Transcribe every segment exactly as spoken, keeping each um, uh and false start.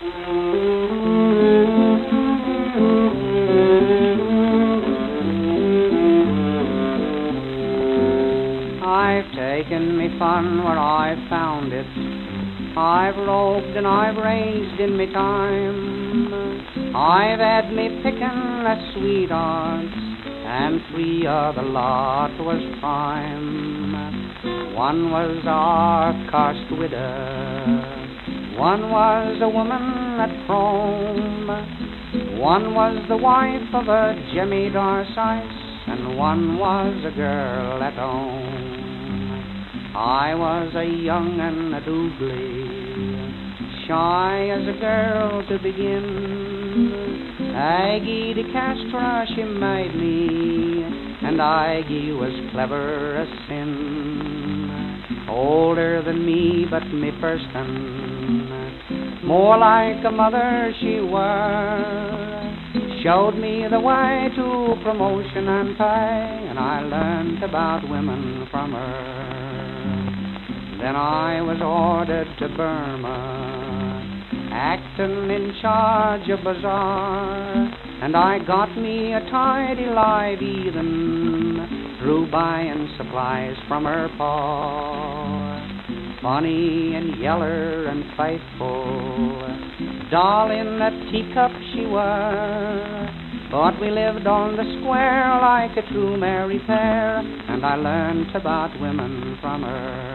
I've taken me fun where I've found it. I've roved and I've raised in me time. I've had me pickin' of sweethearts, and three of the lot was prime. One was our cursed widow, one was a woman at Frome, one was the wife of a Jimmy Darcice, and one was a girl at home. I was a young and a doobly, shy as a girl to begin. Aggie de Castro, she made me, and Aggie was clever as sin. Older than me, but me person, more like a mother she were. Showed me the way to promotion and pay, and I learned about women from her. Then I was ordered to Burma, acting in charge of bazaar, and I got me a tidy live heathen through buying supplies from her pa. Funny and yeller and faithful, doll in a teacup she were, but we lived on the square like a true merry pair, and I learned about women from her.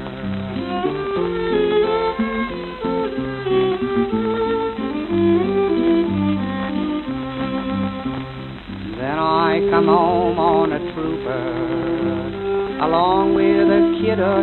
Then I come home on a trooper, along with a kid of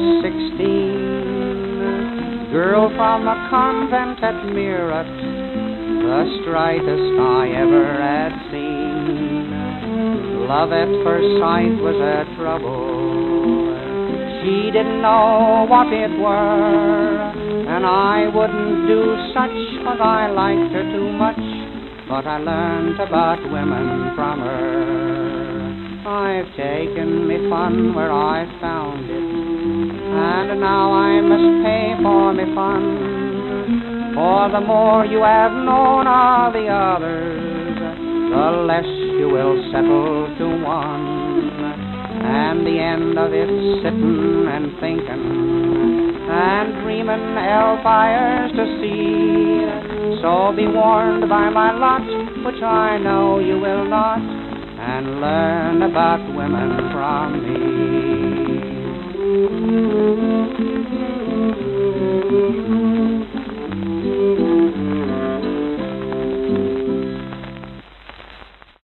sixteen, girl from a convent at Meerut, the straightest I ever had seen. Love at first sight was a trouble, she didn't know what it were, and I wouldn't do such, 'cause I liked her too much, but I learned about women from her. I've taken me fun where I found it, and now I must pay for me fun. For the more you have known of the others, the less you will settle to one. And the end of it sittin' and thinkin' and dreamin' hellfires to see. So be warned by my lot, which I know you will not, and learn about women from me.